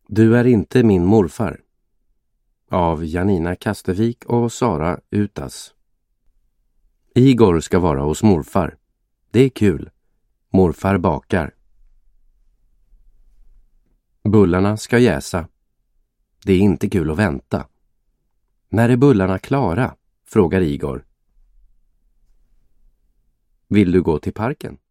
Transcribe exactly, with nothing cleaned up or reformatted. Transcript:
Du är inte min morfar. Av Janina Kastevik och Sara Utas. Igor ska vara hos morfar. Det är kul. Morfar bakar. Bullarna ska jäsa. Det är inte kul att vänta. När är bullarna klara? Frågar Igor. Vill du gå till parken?